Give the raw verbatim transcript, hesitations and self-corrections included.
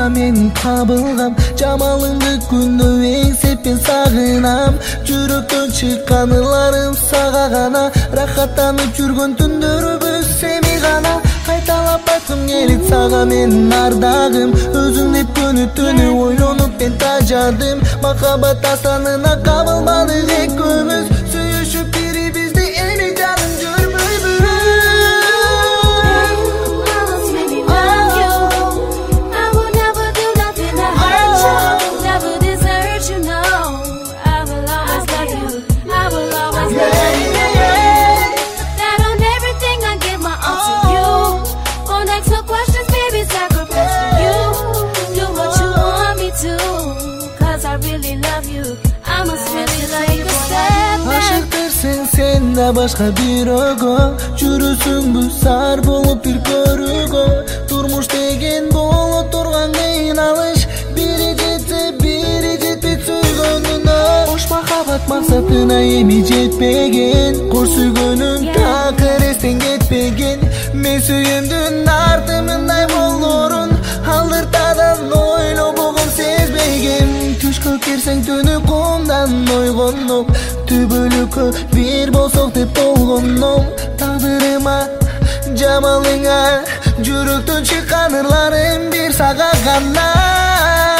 мен кабылгам, жамалыңды күндө эңсеп мен сагынам. Жүрөктөн чыккан ырларым сага гана, рахаттанып жүргөн түндөрүбүз сени гана. Кайталап айткым келет сага мен ардагым, өзүң деп күнү түнү ойлонуп мен тажадым. Махаббат астанына кабылмадык экөөбүз, сүйүшүп бирибизди эми жаным жүрбөйбүз. Ашыктырсың сен да башка бирөөгө, жүрөсүңбү сар болуп бир көрүүгө. Турмуш деген боло турган кыйналыш, бири жетсе бири жетпейт сүйгөнүнө. Кош махаббат максатына эми жетпеген, кош сүйгөнүм такыр эстен кетпеген. Мен сүйгөмдүн арты мындай болорун алдыртадан ойлобогом, сезбегем. Түшкө кирсең түнү кумдан ойгондом, түбөлүккө бир болсок деп болгондом. Тагдырыма жамалыңа жүрөктөн чыккан ырларым бир сага гана.